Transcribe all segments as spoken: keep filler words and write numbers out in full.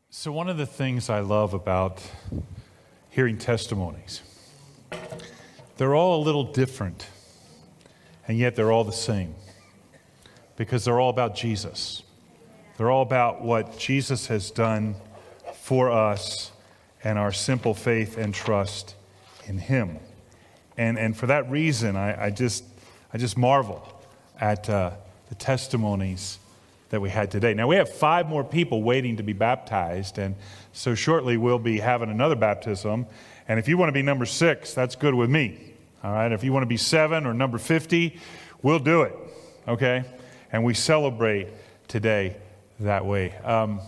So one of the things I love about hearing testimonies, they're all a little different, and yet they're all the same, because they're all about Jesus. They're all about what Jesus has done for us and our simple faith and trust in Him. And and for that reason, I, I just I just marvel at uh, the testimonies that we had today. Now, we have five more people waiting to be baptized, and so shortly we'll be having another baptism. And if you want to be number six, that's good with me. All right? If you want to be seven or number fifty, we'll do it. Okay? And we celebrate today that way. Um,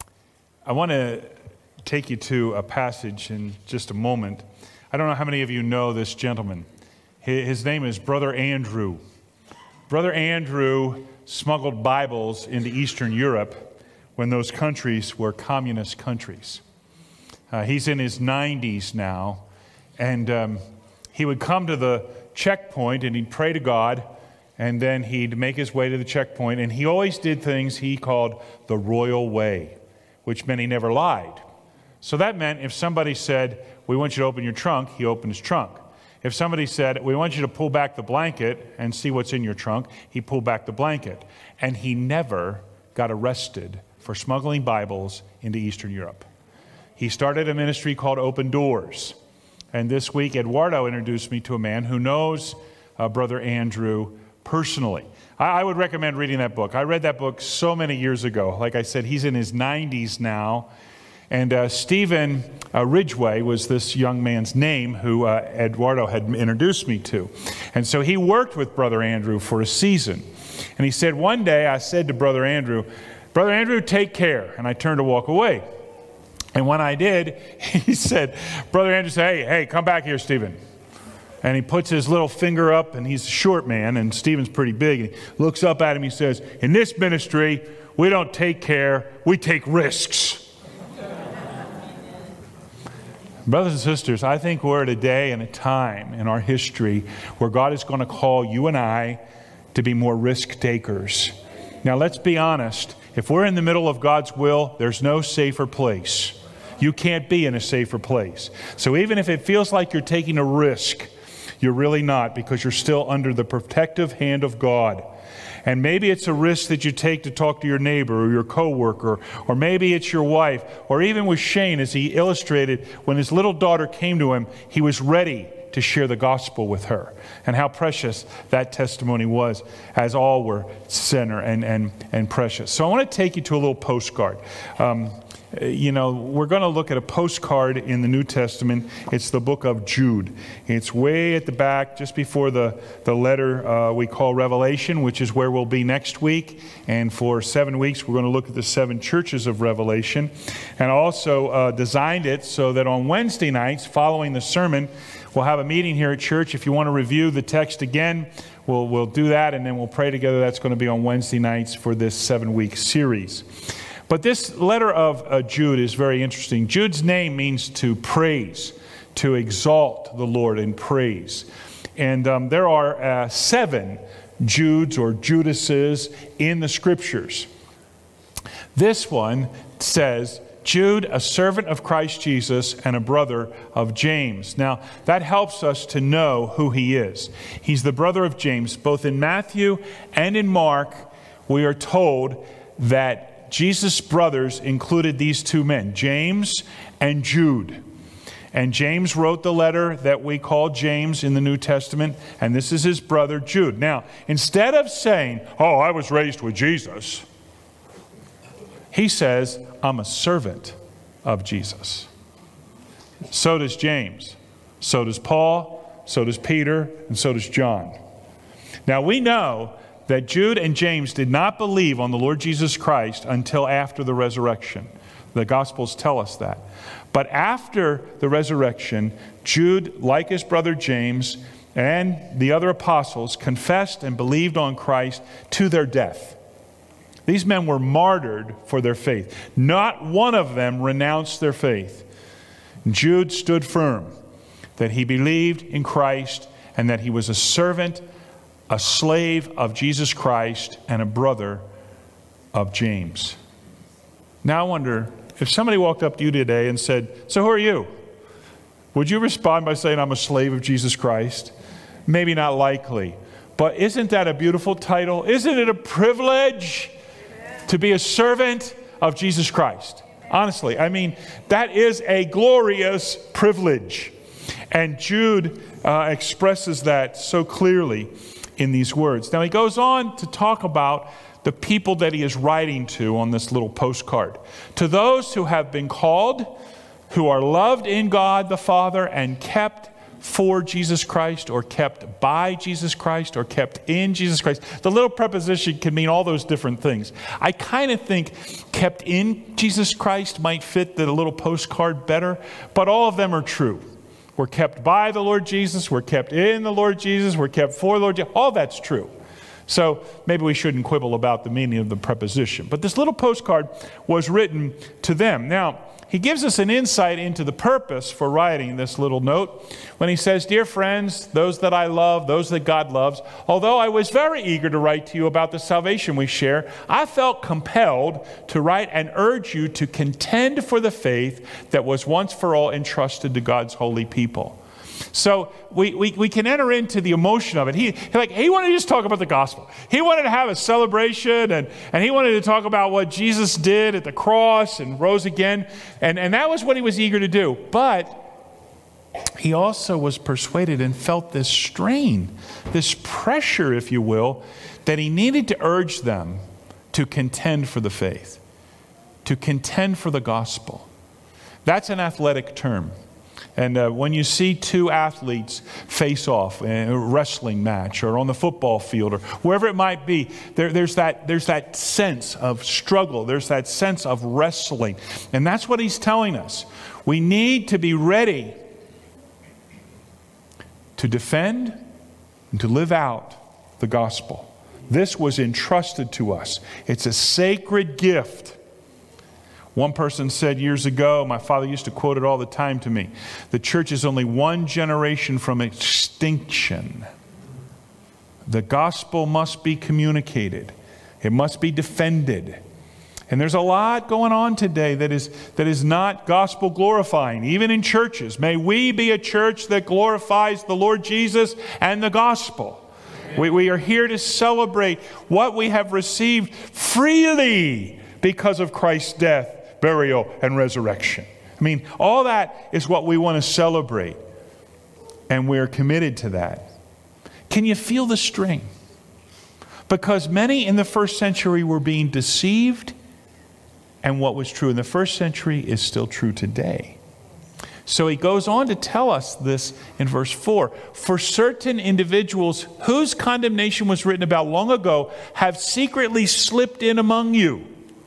I want to take you to a passage in just a moment. I don't know how many of you know this gentleman. His name is Brother Andrew. Brother Andrew smuggled Bibles into Eastern Europe when those countries were communist countries. Uh, he's in his nineties now, and um, he would come to the checkpoint and he'd pray to God, and then he'd make his way to the checkpoint, and he always did things he called the royal way, which meant he never lied. So that meant if somebody said, "We want you to open your trunk," he opened his trunk. If somebody said, "We want you to pull back the blanket and see what's in your trunk," he pulled back the blanket. And he never got arrested for smuggling Bibles into Eastern Europe. He started a ministry called Open Doors. And this week, Eduardo introduced me to a man who knows uh, Brother Andrew personally. I, I would recommend reading that book. I read that book so many years ago. Like I said, he's in his nineties now. And uh, Stephen uh, Ridgway was this young man's name who uh, Eduardo had introduced me to. And so he worked with Brother Andrew for a season. And he said, one day I said to Brother Andrew, "Brother Andrew, take care." And I turned to walk away. And when I did, he said, Brother Andrew said, hey, hey, come back here, Stephen. And he puts his little finger up, and he's a short man, and Stephen's pretty big. And he looks up at him, he says, "In this ministry, we don't take care, we take risks." Brothers and sisters, I think we're at a day and a time in our history where God is going to call you and I to be more risk takers. Now, let's be honest. If we're in the middle of God's will, there's no safer place. You can't be in a safer place. So even if it feels like you're taking a risk, you're really not, because you're still under the protective hand of God. And maybe it's a risk that you take to talk to your neighbor or your coworker, or maybe it's your wife, or even with Shane, as he illustrated, when his little daughter came to him, he was ready to share the gospel with her. And how precious that testimony was, as all were sinner and, and, and precious. So I want to take you to a little postcard. Um, You know, we're going to look at a postcard in the New Testament. It's the book of Jude. It's way at the back, just before the, the letter uh, we call Revelation, which is where we'll be next week. And for seven weeks, we're going to look at the seven churches of Revelation. And I also uh, designed it so that on Wednesday nights, following the sermon, we'll have a meeting here at church. If you want to review the text again, we'll, we'll do that, and then we'll pray together. That's going to be on Wednesday nights for this seven-week series. But this letter of uh, Jude is very interesting. Jude's name means to praise, to exalt the Lord in praise. And um, there are uh, seven Judes or Judases in the Scriptures. This one says, Jude, a servant of Christ Jesus and a brother of James. Now, that helps us to know who he is. He's the brother of James. Both in Matthew and in Mark, we are told that Jesus' brothers included these two men, James and Jude. And James wrote the letter that we call James in the New Testament, and this is his brother Jude. Now, instead of saying, "Oh, I was raised with Jesus," he says, "I'm a servant of Jesus." So does James. So does Paul. So does Peter. And so does John. Now, we know that Jude and James did not believe on the Lord Jesus Christ until after the resurrection. The Gospels tell us that. But after the resurrection, Jude, like his brother James and the other apostles, confessed and believed on Christ to their death. These men were martyred for their faith. Not one of them renounced their faith. Jude stood firm that he believed in Christ and that he was a servant, a slave of Jesus Christ, and a brother of James. Now I wonder, if somebody walked up to you today and said, so who are you? Would you respond by saying, I'm a slave of Jesus Christ? Maybe not likely. But isn't that a beautiful title? Isn't it a privilege to be a servant of Jesus Christ? Honestly, I mean, that is a glorious privilege. And Jude uh, expresses that so clearly in these words. Now he goes on to talk about the people that he is writing to on this little postcard. To those who have been called, who are loved in God the Father and kept for Jesus Christ, or kept by Jesus Christ, or kept in Jesus Christ. The little preposition can mean all those different things. I kind of think kept in Jesus Christ might fit the little postcard better, but all of them are true. We're kept by the Lord Jesus, we're kept in the Lord Jesus, we're kept for the Lord Jesus. All that's true. So maybe we shouldn't quibble about the meaning of the preposition. But this little postcard was written to them. Now, he gives us an insight into the purpose for writing this little note when he says, dear friends, those that I love, those that God loves, although I was very eager to write to you about the salvation we share, I felt compelled to write and urge you to contend for the faith that was once for all entrusted to God's holy people. So we, we, we can enter into the emotion of it. He, he, like, he wanted to just talk about the gospel. He wanted to have a celebration, and, and he wanted to talk about what Jesus did at the cross and rose again. And, and that was what he was eager to do. But he also was persuaded and felt this strain, this pressure, if you will, that he needed to urge them to contend for the faith, to contend for the gospel. That's an athletic term. And uh, when you see two athletes face off in a wrestling match or on the football field or wherever it might be, there, there's that, there's that sense of struggle. There's that sense of wrestling. And that's what he's telling us. We need to be ready to defend and to live out the gospel. This was entrusted to us. It's a sacred gift. One person said years ago, my father used to quote it all the time to me, the church is only one generation from extinction. The gospel must be communicated. It must be defended. And there's a lot going on today that is, that is not gospel glorifying, even in churches. May we be a church that glorifies the Lord Jesus and the gospel. We, we are here to celebrate what we have received freely because of Christ's death, burial, and resurrection. I mean, all that is what we want to celebrate, and we're committed to that. Can you feel the strain? Because many in the first century were being deceived, and what was true in the first century is still true today. So he goes on to tell us this in verse four. For certain individuals whose condemnation was written about long ago have secretly slipped in among you,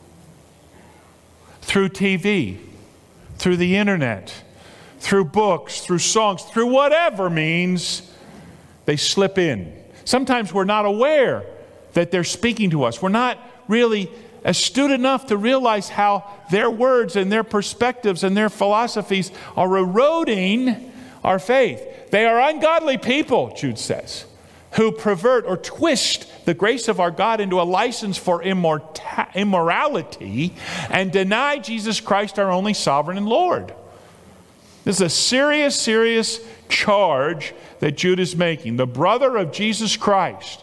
through T V, through the internet, through books, through songs, through whatever means, they slip in. Sometimes we're not aware that they're speaking to us. We're not really astute enough to realize how their words and their perspectives and their philosophies are eroding our faith. They are ungodly people, Jude says, who pervert or twist the grace of our God into a license for immorta- immorality and deny Jesus Christ, our only sovereign and Lord. This is a serious, serious charge that Jude is making. The brother of Jesus Christ.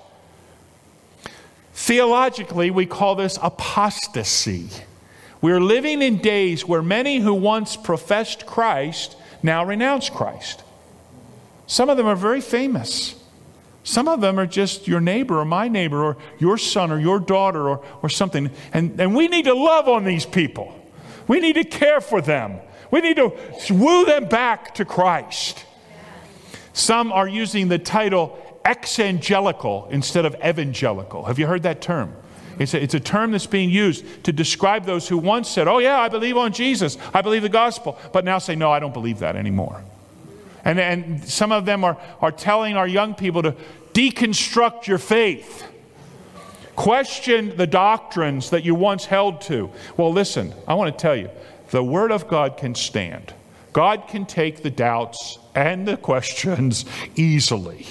Theologically, we call this apostasy. We are living in days where many who once professed Christ now renounce Christ. Some of them are very famous. Some of them are just your neighbor or my neighbor or your son or your daughter or, or something. And, and we need to love on these people. We need to care for them. We need to woo them back to Christ. Some are using the title exangelical instead of evangelical. Have you heard that term? It's a, it's a term that's being used to describe those who once said, oh yeah, I believe on Jesus. I believe the gospel. But now say, no, I don't believe that anymore. And, and some of them are, are telling our young people to deconstruct your faith. Question the doctrines that you once held to. Well, listen, I want to tell you, the Word of God can stand. God can take the doubts and the questions easily.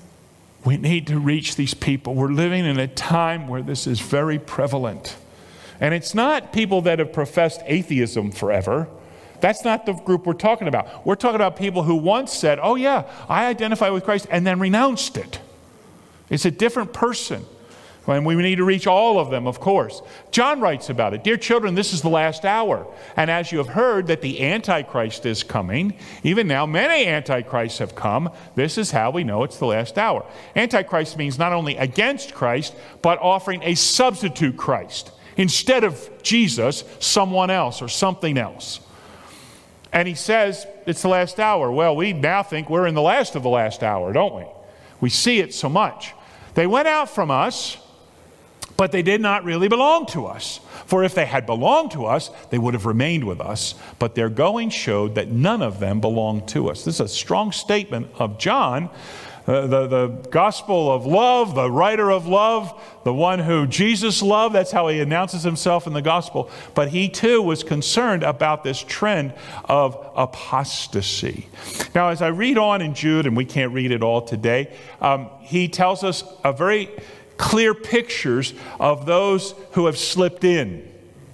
We need to reach these people. We're living in a time where this is very prevalent. And it's not people that have professed atheism forever. That's not the group we're talking about. We're talking about people who once said, oh yeah, I identify with Christ, and then renounced it. It's a different person. And we need to reach all of them, of course. John writes about it. Dear children, this is the last hour. And as you have heard that the Antichrist is coming, even now many Antichrists have come. This is how we know it's the last hour. Antichrist means not only against Christ, but offering a substitute Christ. Instead of Jesus, someone else or something else. And he says it's the last hour. Well, we now think we're in the last of the last hour, don't we? We see it so much. They went out from us, but they did not really belong to us. For if they had belonged to us, they would have remained with us. But their going showed that none of them belonged to us. This is a strong statement of John, uh, the, the gospel of love, the writer of love, the one who Jesus loved. That's how he announces himself in the gospel. But he too was concerned about this trend of apostasy. Now, as I read on in Jude, and we can't read it all today, um, he tells us a very clear pictures of those who have slipped in.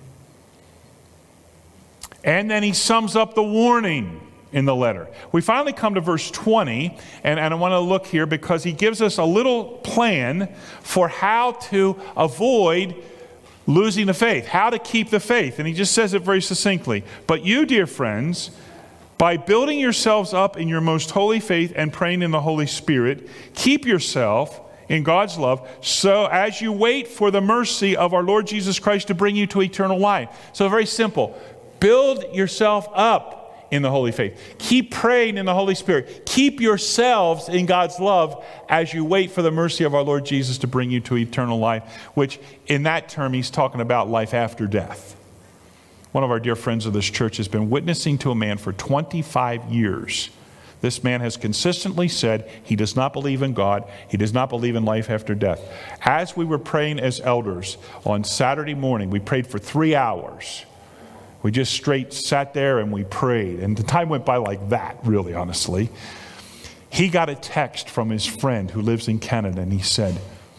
And then he sums up the warning in the letter. We finally come to verse twenty, and, and I want to look here because he gives us a little plan for how to avoid losing the faith, how to keep the faith. And he just says it very succinctly. But you, dear friends, by building yourselves up in your most holy faith and praying in the Holy Spirit, keep yourself in God's love, so as you wait for the mercy of our Lord Jesus Christ to bring you to eternal life. So very simple. Build yourself up in the holy faith. Keep praying in the Holy Spirit. Keep yourselves in God's love as you wait for the mercy of our Lord Jesus to bring you to eternal life, which in that term he's talking about life after death. One of our dear friends of this church has been witnessing to a man for twenty-five years. This man has consistently said he does not believe in God. He does not believe in life after death. As we were praying as elders on Saturday morning, we prayed for three hours. We just straight sat there and we prayed. And the time went by like that, really, honestly. He got a text from his friend who lives in Canada, and he said,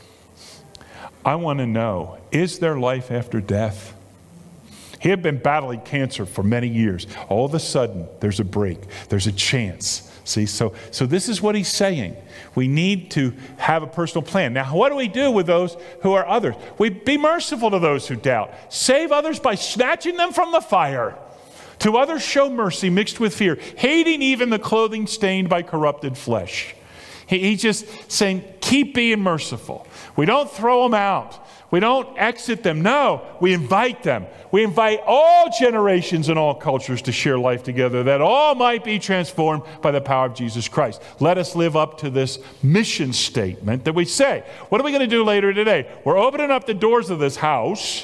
I want to know, is there life after death? He had been battling cancer for many years. All of a sudden, there's a break. There's a chance. See, so, so this is what he's saying. We need to have a personal plan. Now, what do we do with those who are others? We be merciful to those who doubt. Save others by snatching them from the fire. To others show mercy mixed with fear, hating even the clothing stained by corrupted flesh. He, he's just saying, keep being merciful. We don't throw them out. We don't exit them. No, we invite them. We invite all generations and all cultures to share life together, that all might be transformed by the power of Jesus Christ. Let us live up to this mission statement that we say. What are we going to do later today? We're opening up the doors of this house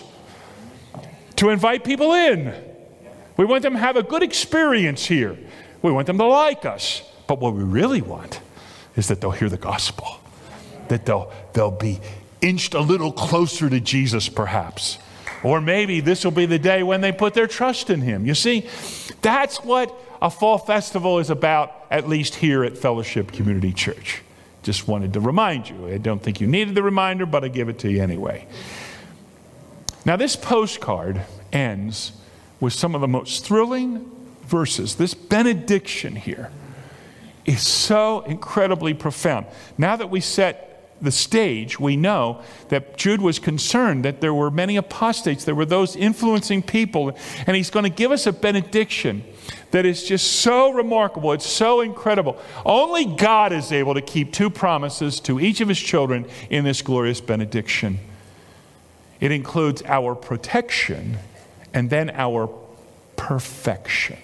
to invite people in. We want them to have a good experience here. We want them to like us. But what we really want is that they'll hear the gospel, that they'll, they'll be inched a little closer to Jesus, perhaps. Or maybe this will be the day when they put their trust in him. You see, that's what a fall festival is about, at least here at Fellowship Community Church. Just wanted to remind you. I don't think you needed the reminder, but I give it to you anyway. Now, this postcard ends with some of the most thrilling verses. This benediction here is so incredibly profound. Now that we set the stage, we know that Jude was concerned that there were many apostates. There were those influencing people. And he's going to give us a benediction that is just so remarkable. It's so incredible. Only God is able to keep two promises to each of his children in this glorious benediction. It includes our protection and then our perfection.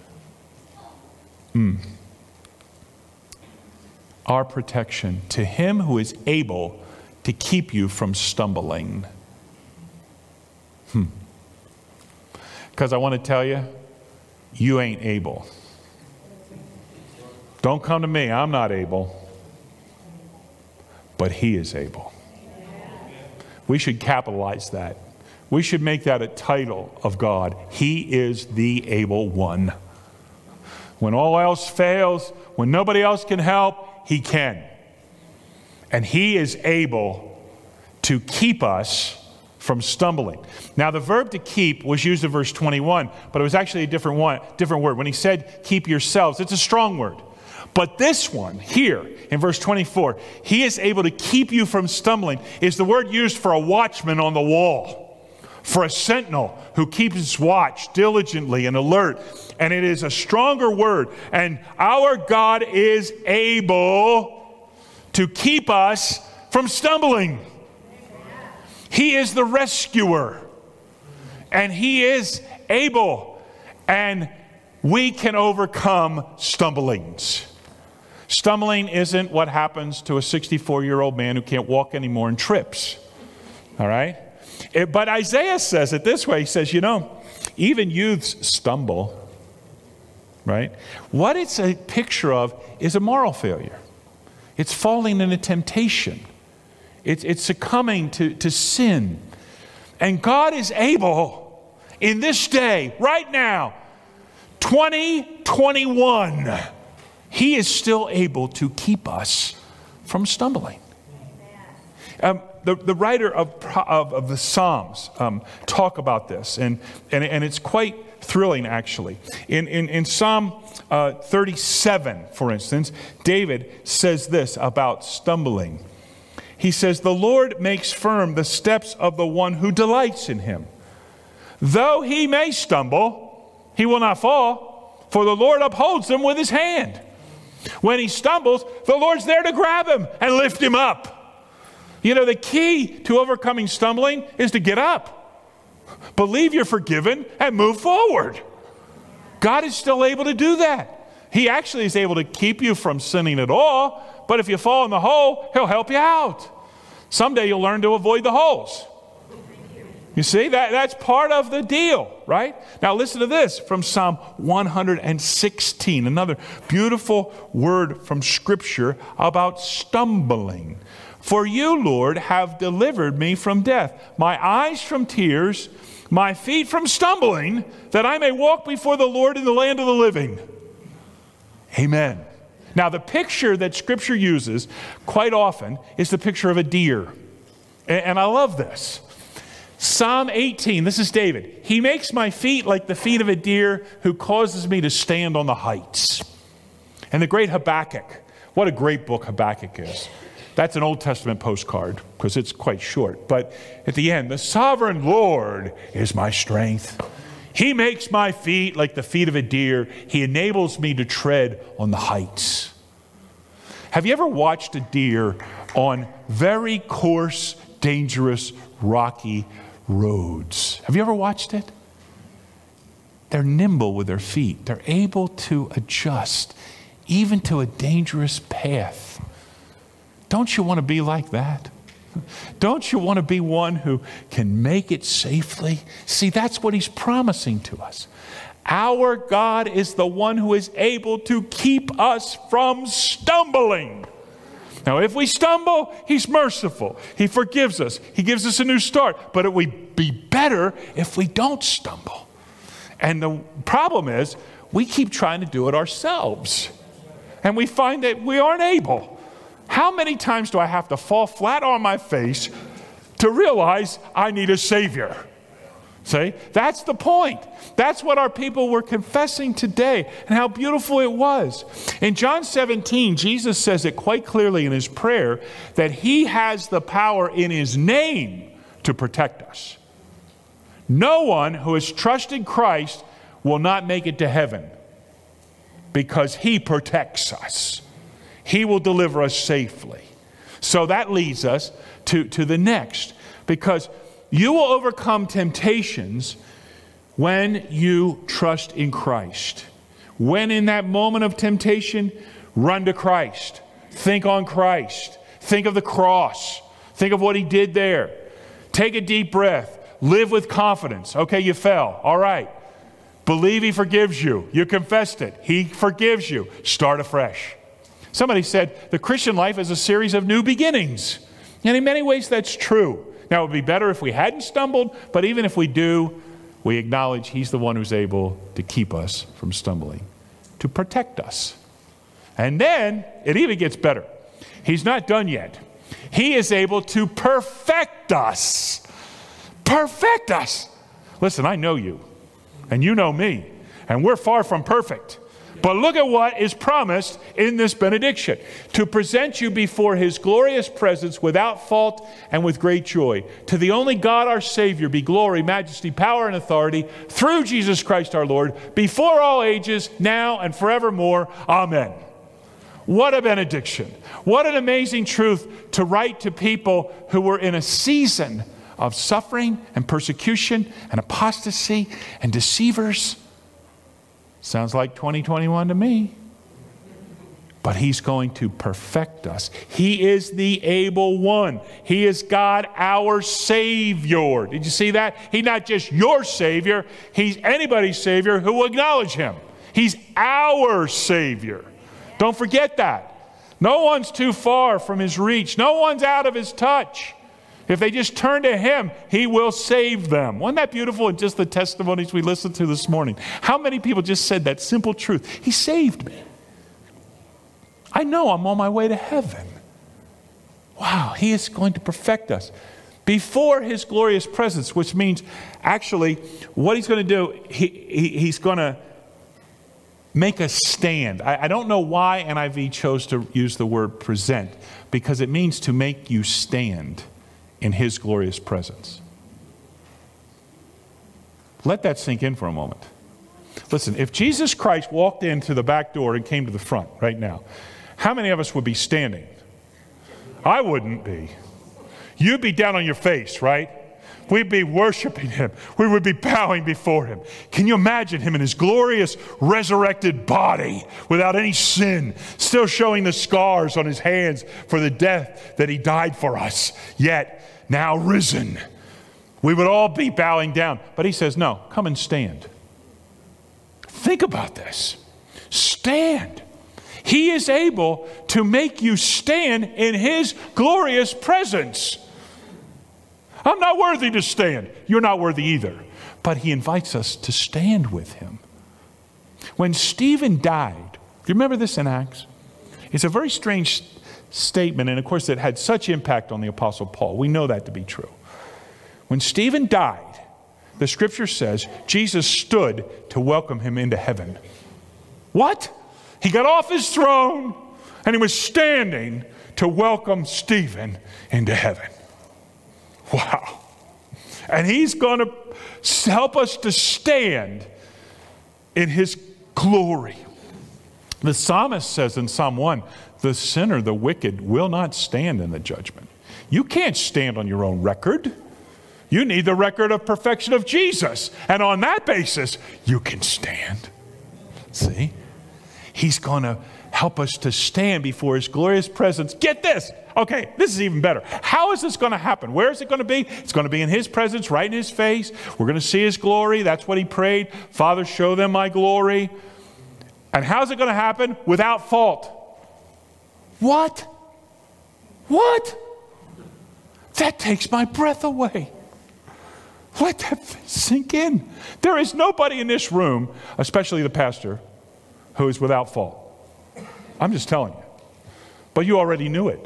Mm. Our protection, to him who is able to keep you from stumbling. Hmm. Because I want to tell you, you ain't able. Don't come to me, I'm not able. But he is able. We should capitalize that. We should make that a title of God. He is the able one. When all else fails, when nobody else can help, he can. And he is able to keep us from stumbling. Now, the verb to keep was used in verse twenty-one, but it was actually a different one, different word. When he said keep yourselves, it's a strong word. But this one here in verse twenty-four, he is able to keep you from stumbling, is the word used for a watchman on the wall, for a sentinel who keeps his watch diligently and alert. And it is a stronger word. And our God is able to keep us from stumbling. He is the rescuer. And he is able. And we can overcome stumblings. Stumbling isn't what happens to a sixty-four-year-old man who can't walk anymore and trips. All right? It, but Isaiah says it this way. He says, you know, even youths stumble. Right? What it's a picture of is a moral failure. It's falling into temptation. It's, it's succumbing to, to sin. And God is able in this day, right now, twenty twenty-one, he is still able to keep us from stumbling. Um, the, the writer of, of, of the Psalms um, talk about this, and, and, and it's quite thrilling, actually. In, in, in Psalm uh, thirty-seven, for instance, David says this about stumbling. He says, the Lord makes firm the steps of the one who delights in him. Though he may stumble, he will not fall, for the Lord upholds him with his hand. When he stumbles, the Lord's there to grab him and lift him up. You know, the key to overcoming stumbling is to get up. Believe you're forgiven and move forward. God is still able to do that. He actually is able to keep you from sinning at all, but if you fall in the hole, he'll help you out. Someday you'll learn to avoid the holes. You see, that, that's part of the deal, right? Now listen to this from Psalm one hundred sixteen, another beautiful word from Scripture about stumbling. For you, Lord, have delivered me from death, my eyes from tears, my feet from stumbling, that I may walk before the Lord in the land of the living. Amen. Now, the picture that Scripture uses quite often is the picture of a deer. And, and I love this. Psalm eighteen, this is David. He makes my feet like the feet of a deer who causes me to stand on the heights. And the great Habakkuk, what a great book Habakkuk is. That's an Old Testament postcard because it's quite short. But at the end, the sovereign Lord is my strength. He makes my feet like the feet of a deer. He enables me to tread on the heights. Have you ever watched a deer on very coarse, dangerous, rocky roads? Have you ever watched it? They're nimble with their feet. They're able to adjust even to a dangerous path. Don't you want to be like that? Don't you want to be one who can make it safely? See, that's what he's promising to us. Our God is the one who is able to keep us from stumbling. Now, if we stumble, he's merciful. He forgives us. He gives us a new start. But it would be better if we don't stumble. And the problem is, we keep trying to do it ourselves. And we find that we aren't able. How many times do I have to fall flat on my face to realize I need a Savior? See, that's the point. That's what our people were confessing today, and how beautiful it was. In John seventeen, Jesus says it quite clearly in his prayer that he has the power in his name to protect us. No one who has trusted Christ will not make it to heaven because he protects us. He will deliver us safely. So that leads us to, to the next, because you will overcome temptations when you trust in Christ. When in that moment of temptation, run to Christ. Think on Christ. Think of the cross. Think of what he did there. Take a deep breath. Live with confidence. Okay, you fell. All right. Believe he forgives you. You confessed it. He forgives you. Start afresh. Somebody said the Christian life is a series of new beginnings. And in many ways that's true. Now, it would be better if we hadn't stumbled, but even if we do, we acknowledge he's the one who's able to keep us from stumbling, to protect us. And then it even gets better. He's not done yet. He is able to perfect us. perfect us. Listen, I know you, and you know me, and we're far from perfect. But look at what is promised in this benediction. To present you before his glorious presence without fault and with great joy. To the only God our Savior be glory, majesty, power, and authority through Jesus Christ our Lord, before all ages, now and forevermore. Amen. What a benediction. What an amazing truth to write to people who were in a season of suffering and persecution and apostasy and deceivers. Sounds like twenty twenty-one to me. But he's going to perfect us. He is the able one. He is God, our Savior. Did you see that? He's not just your Savior. He's anybody's Savior who will acknowledge him. He's our Savior. Don't forget that. No one's too far from his reach. No one's out of his touch. If they just turn to him, he will save them. Wasn't that beautiful in just the testimonies we listened to this morning? How many people just said that simple truth? He saved me. I know I'm on my way to heaven. Wow, he is going to perfect us before his glorious presence, which means actually what he's going to do, he, he, he's going to make us stand. I, I don't know why N I V chose to use the word present, because it means to make you stand in his glorious presence. Let that sink in for a moment. Listen, if Jesus Christ walked in through the back door and came to the front right now, how many of us would be standing? I wouldn't be. You'd be down on your face, right? We'd be worshiping him. We would be bowing before him. Can you imagine him in his glorious resurrected body without any sin, still showing the scars on his hands for the death that he died for us, yet now risen? We would all be bowing down. But he says, no, come and stand. Think about this. Stand. He is able to make you stand in his glorious presence. I'm not worthy to stand. You're not worthy either. But he invites us to stand with him. When Stephen died, do you remember this in Acts? It's a very strange statement, and of course it had such impact on the Apostle Paul. We know that to be true. When Stephen died, the scripture says Jesus stood to welcome him into heaven. What? He got off his throne and he was standing to welcome Stephen into heaven. Wow. And he's going to help us to stand in his glory. The psalmist says in Psalm one, the sinner, the wicked, will not stand in the judgment. You can't stand on your own record. You need the record of perfection of Jesus. And on that basis, you can stand. See? He's going to help us to stand before his glorious presence. Get this. Okay, this is even better. How is this going to happen? Where is it going to be? It's going to be in his presence, right in his face. We're going to see his glory. That's what he prayed. Father, show them my glory. And how's it going to happen? Without fault. What? What? That takes my breath away. Let that sink in. There is nobody in this room, especially the pastor, who is without fault. I'm just telling you. But you already knew it.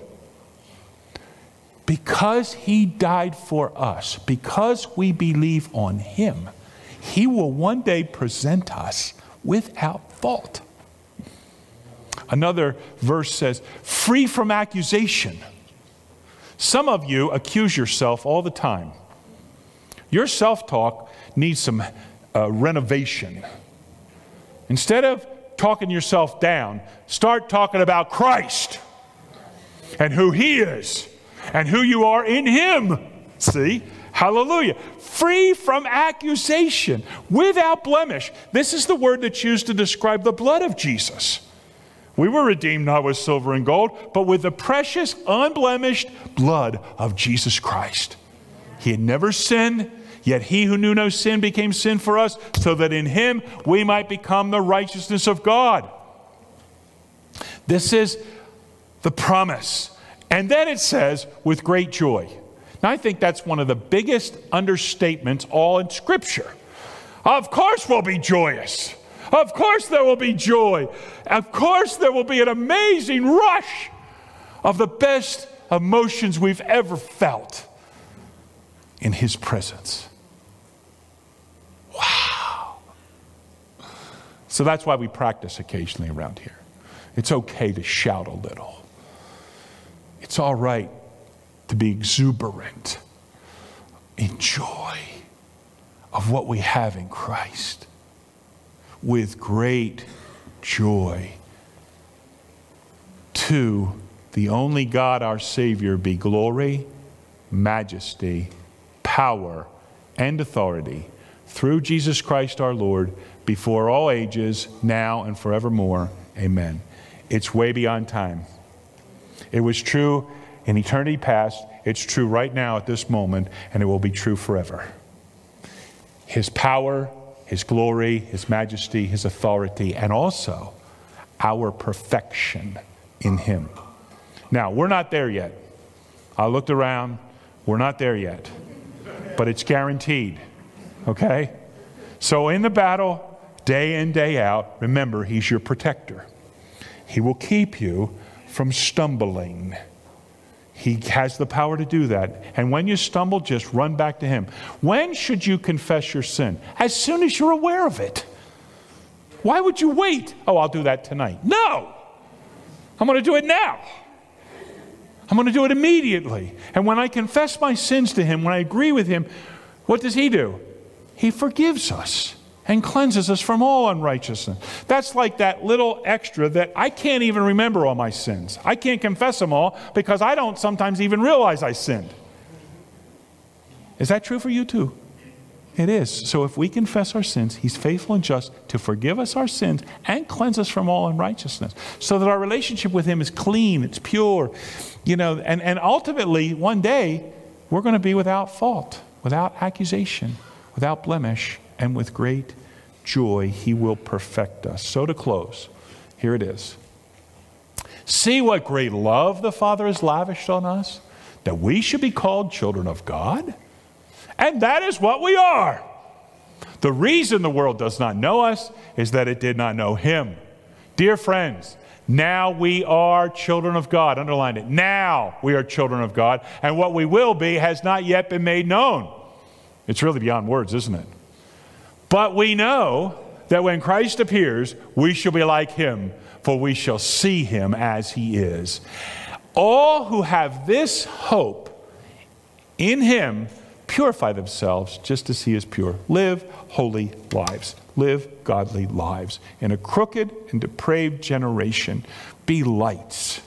Because he died for us, because we believe on him, he will one day present us without fault. Another verse says, free from accusation. Some of you accuse yourself all the time. Your self-talk needs some uh, renovation. Instead of talking yourself down, start talking about Christ and who he is and who you are in him. See? Hallelujah. Free from accusation, without blemish. This is the word that's used to describe the blood of Jesus. We were redeemed not with silver and gold, but with the precious, unblemished blood of Jesus Christ. He had never sinned, yet he who knew no sin became sin for us, so that in him we might become the righteousness of God. This is the promise. And then it says, with great joy. Now, I think that's one of the biggest understatements all in Scripture. Of course we'll be joyous. Of course there will be joy. Of course there will be an amazing rush of the best emotions we've ever felt in his presence. Wow. So that's why we practice occasionally around here. It's okay to shout a little. It's all right to be exuberant in joy of what we have in Christ. With great joy. To the only God, our Savior, be glory, majesty, power, and authority through Jesus Christ our Lord, before all ages, now and forevermore. Amen. It's way beyond time. It was true in eternity past. It's true right now at this moment, and it will be true forever. His power, his glory, his majesty, his authority, and also our perfection in him. Now, we're not there yet. I looked around. We're not there yet. But it's guaranteed. Okay? So in the battle, day in, day out, remember, he's your protector. He will keep you from stumbling. He has the power to do that. And when you stumble, just run back to him. When should you confess your sin? As soon as you're aware of it. Why would you wait? Oh, I'll do that tonight. No! I'm going to do it now. I'm going to do it immediately. And when I confess my sins to him, when I agree with him, what does he do? He forgives us and cleanses us from all unrighteousness. That's like that little extra that I can't even remember all my sins. I can't confess them all because I don't sometimes even realize I sinned. Is that true for you too? It is. So if we confess our sins, he's faithful and just to forgive us our sins and cleanse us from all unrighteousness. So that our relationship with him is clean, it's pure. You know, and, and ultimately, one day, we're going to be without fault, without accusation, without blemish, and with great joy, he will perfect us. So to close, here it is. See what great love the Father has lavished on us, that we should be called children of God. And that is what we are. The reason the world does not know us is that it did not know him. Dear friends, now we are children of God. Underline it. Now we are children of God. And what we will be has not yet been made known. It's really beyond words, isn't it? But we know that when Christ appears, we shall be like him, for we shall see him as he is. All who have this hope in him purify themselves just as he is pure. Live holy lives. Live godly lives. In a crooked and depraved generation, be lights.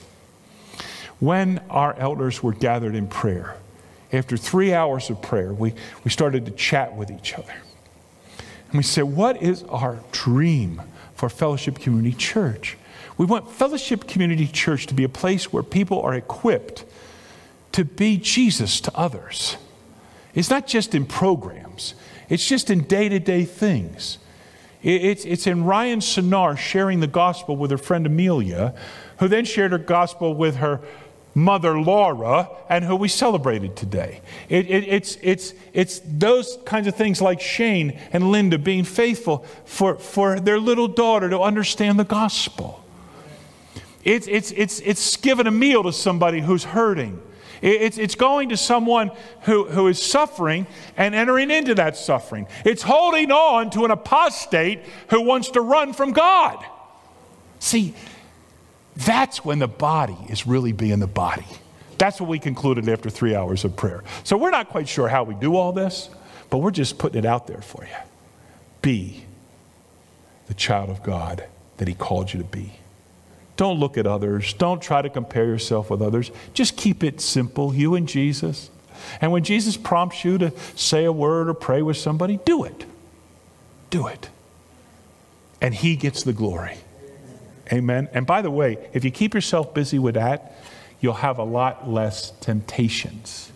When our elders were gathered in prayer, after three hours of prayer, we, we started to chat with each other. And we said, what is our dream for Fellowship Community Church? We want Fellowship Community Church to be a place where people are equipped to be Jesus to others. It's not just in programs. It's just in day-to-day things. It's, it's in Ryan Sinar sharing the gospel with her friend Amelia, who then shared her gospel with her mother Laura, and who we celebrated today. It, it, it's, it's, it's those kinds of things like Shane and Linda being faithful for, for their little daughter to understand the gospel. It's, it's, it's, it's giving a meal to somebody who's hurting. It's, it's going to someone who, who is suffering and entering into that suffering. It's holding on to an apostate who wants to run from God. See, that's when the body is really being the body. That's what we concluded after three hours of prayer. So we're not quite sure how we do all this, but we're just putting it out there for you. Be the child of God that he called you to be. Don't look at others. Don't try to compare yourself with others. Just keep it simple, you and Jesus. And when Jesus prompts you to say a word or pray with somebody, do it. Do it. And he gets the glory. Amen. And by the way, if you keep yourself busy with that, you'll have a lot less temptations.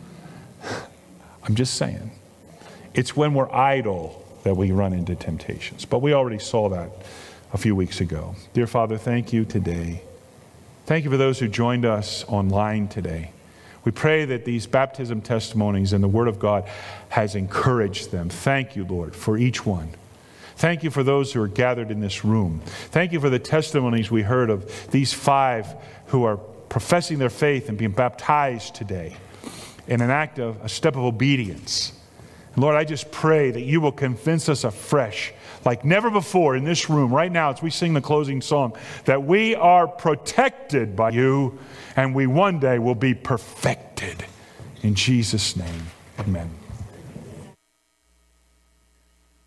I'm just saying. It's when we're idle that we run into temptations. But we already saw that a few weeks ago. Dear Father, thank you today. Thank you for those who joined us online today. We pray that these baptism testimonies and the Word of God has encouraged them. Thank you, Lord, for each one. Thank you for those who are gathered in this room. Thank you for the testimonies we heard of these five who are professing their faith and being baptized today. in an act of a step of obedience. And Lord, I just pray that you will convince us afresh, like never before in this room, right now as we sing the closing song, that we are protected by you and we one day will be perfected. In Jesus' name, amen.